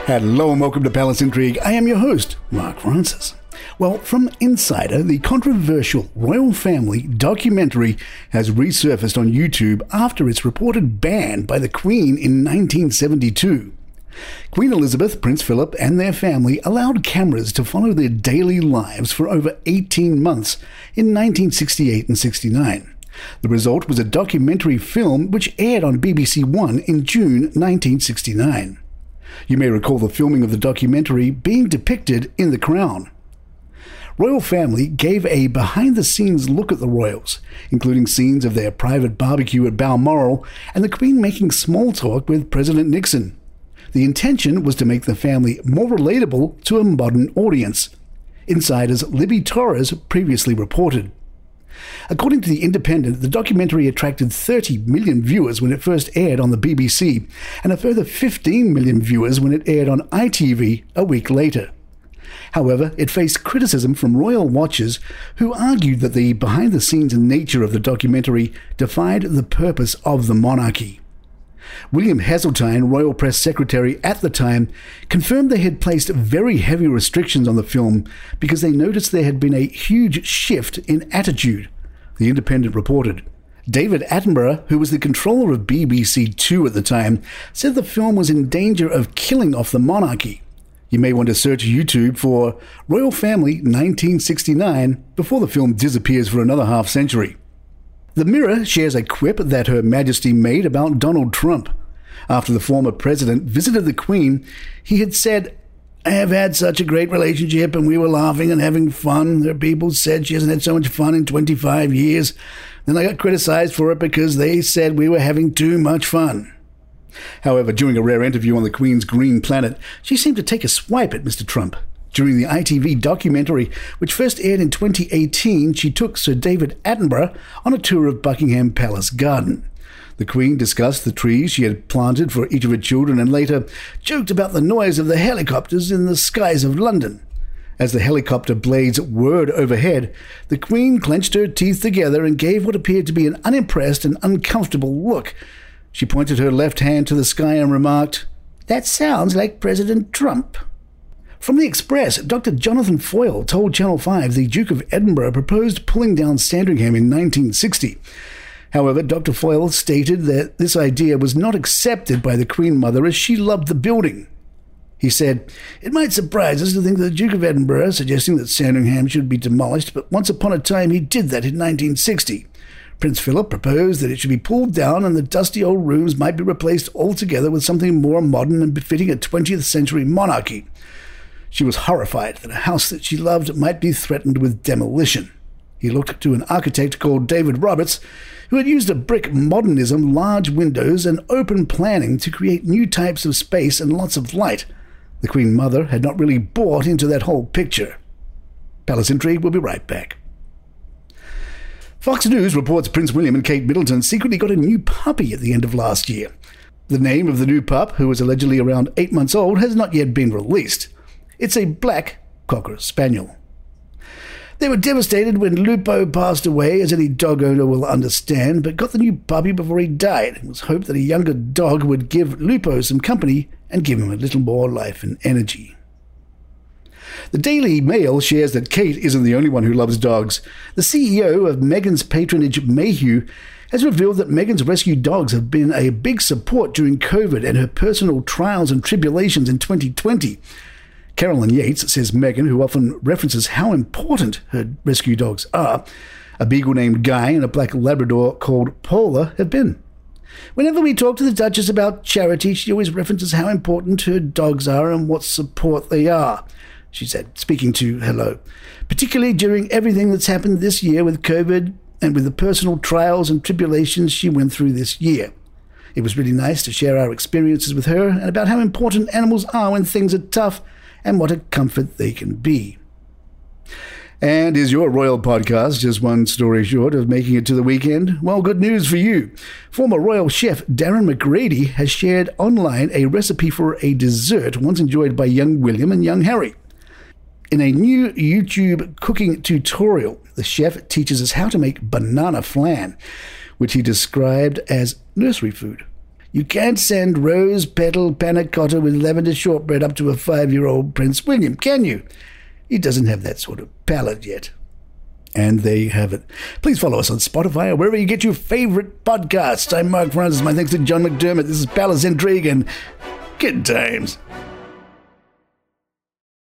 Hello and welcome to Palace Intrigue. I am your host, Mark Francis. Well, from Insider, the controversial royal family documentary has resurfaced on YouTube after its reported ban by the Queen in 1972. Queen Elizabeth, Prince Philip, and their family allowed cameras to follow their daily lives for over 18 months in 1968 and 69. The result was a documentary film which aired on BBC One in June 1969. You may recall the filming of the documentary being depicted in The Crown. Royal Family gave a behind-the-scenes look at the royals, including scenes of their private barbecue at Balmoral and the Queen making small talk with President Nixon. The intention was to make the family more relatable to a modern audience. Insider's Libby Torres previously reported. According to The Independent, the documentary attracted 30 million viewers when it first aired on the BBC, and a further 15 million viewers when it aired on ITV a week later. However, it faced criticism from royal watchers who argued that the behind-the-scenes nature of the documentary defied the purpose of the monarchy. William Heseltine, royal press secretary at the time, confirmed they had placed very heavy restrictions on the film because they noticed there had been a huge shift in attitude, The Independent reported. David Attenborough, who was the controller of BBC Two at the time, said the film was in danger of killing off the monarchy. You may want to search YouTube for Royal Family 1969 before the film disappears for another half century. The Mirror shares a quip that Her Majesty made about Donald Trump. After the former president visited the Queen, he had said, "I have had such a great relationship and we were laughing and having fun. There are people said she hasn't had so much fun in 25 years. Then I got criticized for it because they said we were having too much fun." However, during a rare interview on the Queen's Green Planet, she seemed to take a swipe at Mr. Trump. During the ITV documentary, which first aired in 2018, she took Sir David Attenborough on a tour of Buckingham Palace Garden. The Queen discussed the trees she had planted for each of her children and later joked about the noise of the helicopters in the skies of London. As the helicopter blades whirred overhead, the Queen clenched her teeth together and gave what appeared to be an unimpressed and uncomfortable look. She pointed her left hand to the sky and remarked, "That sounds like President Trump." From the Express, Dr. Jonathan Foyle told Channel 5 the Duke of Edinburgh proposed pulling down Sandringham in 1960. However, Dr. Foyle stated that this idea was not accepted by the Queen Mother as she loved the building. He said, "It might surprise us to think that the Duke of Edinburgh suggesting that Sandringham should be demolished, but once upon a time he did that in 1960. Prince Philip proposed that it should be pulled down and the dusty old rooms might be replaced altogether with something more modern and befitting a 20th century monarchy. She was horrified that a house that she loved might be threatened with demolition." He looked to an architect called David Roberts, who had used a brick modernism, large windows, and open planning to create new types of space and lots of light. The Queen Mother had not really bought into that whole picture. Palace Intrigue will be right back. Fox News reports Prince William and Kate Middleton secretly got a new puppy at the end of last year. The name of the new pup, who is allegedly around 8 months old, has not yet been released. It's a black Cocker Spaniel. They were devastated when Lupo passed away, as any dog owner will understand, but got the new puppy before he died. It was hoped that a younger dog would give Lupo some company and give him a little more life and energy. The Daily Mail shares that Kate isn't the only one who loves dogs. The CEO of Meghan's patronage, Mayhew, has revealed that Meghan's rescue dogs have been a big support during COVID and her personal trials and tribulations in 2020. Carolyn Yates says Meghan, who often references how important her rescue dogs are, a beagle named Guy and a black Labrador called Paula, have been. Whenever we talk to the Duchess about charity, she always references how important her dogs are and what support they are, she said, speaking to Hello. Particularly during everything that's happened this year with COVID and with the personal trials and tribulations she went through this year. It was really nice to share our experiences with her and about how important animals are when things are tough and what a comfort they can be. And is your royal podcast just one story short of making it to the weekend? Well, good news for you. Former royal chef Darren McGrady has shared online a recipe for a dessert once enjoyed by young William and young Harry. In a new YouTube cooking tutorial, the chef teaches us how to make banana flan, which he described as nursery food. You can't send rose petal panna cotta with lavender shortbread up to a 5-year-old Prince William, can you? He doesn't have that sort of palate yet. And there you have it. Please follow us on Spotify or wherever you get your favorite podcasts. I'm Mark Francis. My thanks to John McDermott. This is Palace Intrigue and good times.